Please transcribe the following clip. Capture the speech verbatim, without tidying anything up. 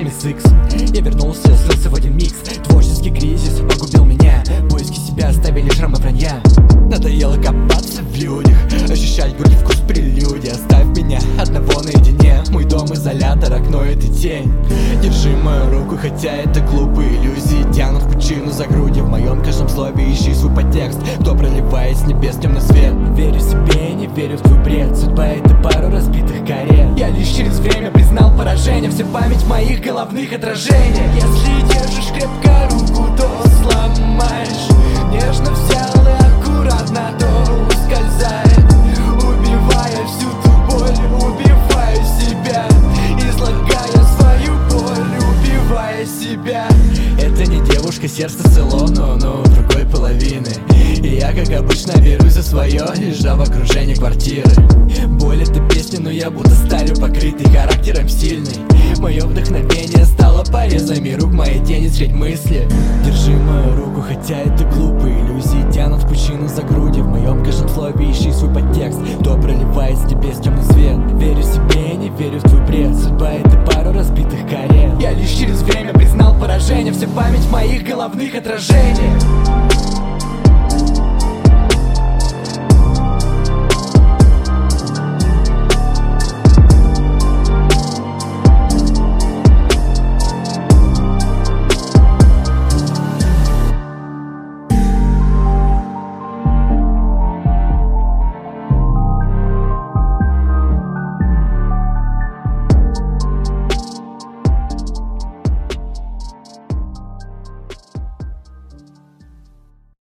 семь икс. Я вернулся, слился в один микс. Творческий кризис погубил меня. Поиски себя оставили шрамы вранья. Надоело копаться в людях, ощущать горький вкус прелюдии. Оставь меня одного наедине. Мой дом изолятор, окно это тень. Держи мою руку, хотя это глупые иллюзии тянут в пучину за грудью. В моем каждом слове ищи свой подтекст. Кто проливает с небес темный свет. Верю себе, не верю в твой бред. Судьба это пару разбитых карет. Я лишь через время признал поражение. Вся память моих головных отражений. Если держишь крепко руку, то сломаешь. Нежно взял и аккуратно, то ускользает, убивая всю ту боль, убиваю себя, излагая свою боль, убивая себя. Это не девушка, сердце цело, но, но другой половины. И я, как обычно, берусь за свое, лежа в окружении квартиры. Боль это песня, но я будто сталью покрытый, характером сильный. Мое вдохновение стало порезами рук, моей тени средь мысли. Держи мою руку, хотя это глупые иллюзии тянут в пучину за грудью. В моем каждом слове ищи свой подтекст. Кто проливает с небес темный свет. Верю себе, не верю в твой бред. Судьба это пару разбитых карет. Я лишь через время признал поражение. Вся память моих головных отражений.